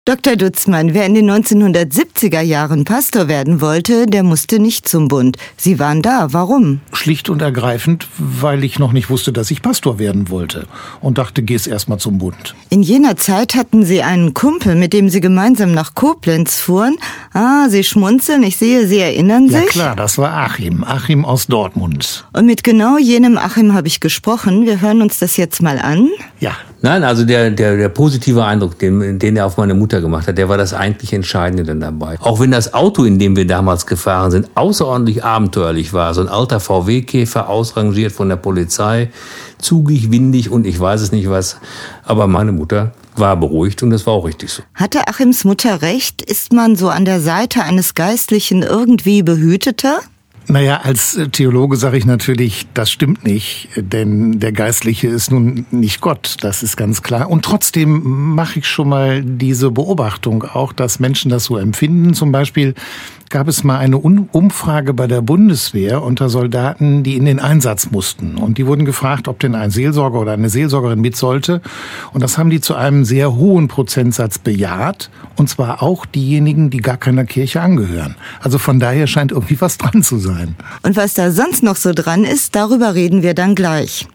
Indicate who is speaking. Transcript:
Speaker 1: Dr. Dutzmann, wer in den 1970er Jahren Pastor werden wollte, der musste nicht zum Bund. Sie waren da. Warum?
Speaker 2: Schlicht und ergreifend, weil ich noch nicht wusste, dass ich Pastor werden wollte. Und dachte, geh's erstmal zum Bund.
Speaker 1: In jener Zeit hatten Sie einen Kumpel, mit dem Sie gemeinsam nach Koblenz fuhren. Ah, Sie schmunzeln, ich sehe, Sie erinnern sich?
Speaker 2: Ja klar, das war Achim. Achim aus Dortmund.
Speaker 1: Und mit genau jenem Achim habe ich gesprochen. Wir hören uns das jetzt mal an.
Speaker 2: Ja.
Speaker 3: Nein, also der positive Eindruck, den er auf meine Mutter gemacht hat, der war das eigentlich Entscheidende dann dabei. Auch wenn das Auto, in dem wir damals gefahren sind, außerordentlich abenteuerlich war. So ein alter VW-Käfer, ausrangiert von der Polizei, zugig, windig und ich weiß es nicht was. Aber meine Mutter war beruhigt und das war auch richtig so.
Speaker 1: Hatte Achims Mutter recht? Ist man so an der Seite eines Geistlichen irgendwie behüteter?
Speaker 2: Naja, als Theologe sage ich natürlich, das stimmt nicht, denn der Geistliche ist nun nicht Gott, das ist ganz klar. Und trotzdem mache ich schon mal diese Beobachtung auch, dass Menschen das so empfinden. Zum Beispiel gab es mal eine Umfrage bei der Bundeswehr unter Soldaten, die in den Einsatz mussten. Und die wurden gefragt, ob denn ein Seelsorger oder eine Seelsorgerin mit sollte. Und das haben die zu einem sehr hohen Prozentsatz bejaht. Und zwar auch diejenigen, die gar keiner Kirche angehören. Also von daher scheint irgendwie was dran zu sein.
Speaker 1: Und was da sonst noch so dran ist, darüber reden wir dann gleich.